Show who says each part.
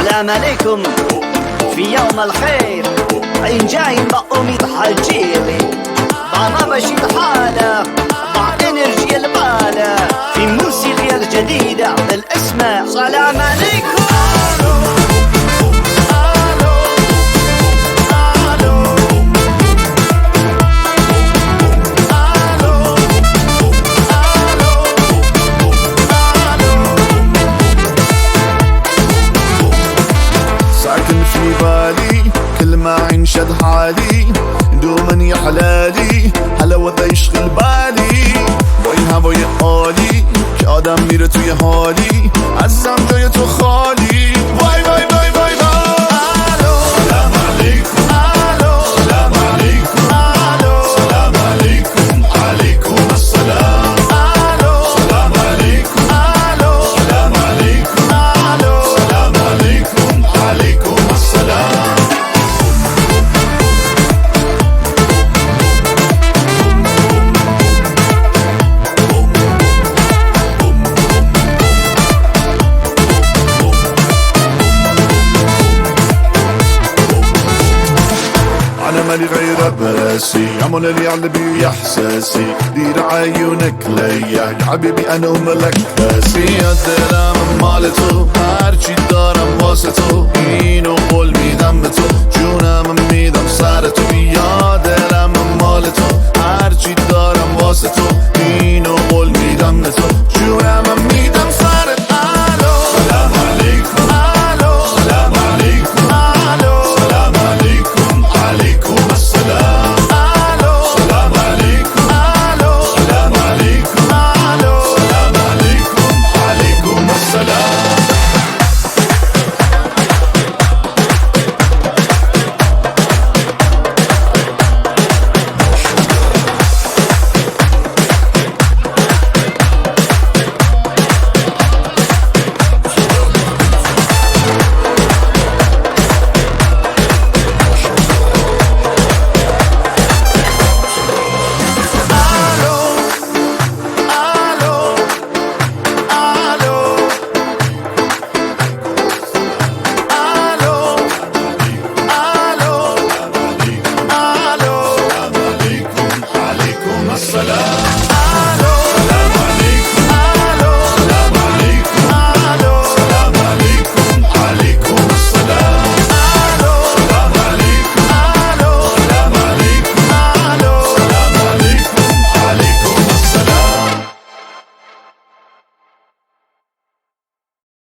Speaker 1: سلام عليكم في يوم الخير، عين جايين بأميد حجيلي بعض بشيد حالة بعض انرجي البالة في موسيقى الجديدة بالاسم سلام عليكم.
Speaker 2: ساكن في بالي كل ما ينشد حالي دوما يا حلالي حلاوته يشغل بالي با این هوای عالی که آدم میره توی حالی عزیزم جای تو خالی وای وای وای وای وای. سلام علیکم سلام علیکم سلام علیکم علیکم السلام سلام علیکم سلام علیکم سلام علیکم علیکم السلام. أنا مالي غير براسي عمل اللي على بي إحساسي دير عيونك ليا حبيبي أنا وملك راسي الدرام مالتو هرچی دارم واسه تو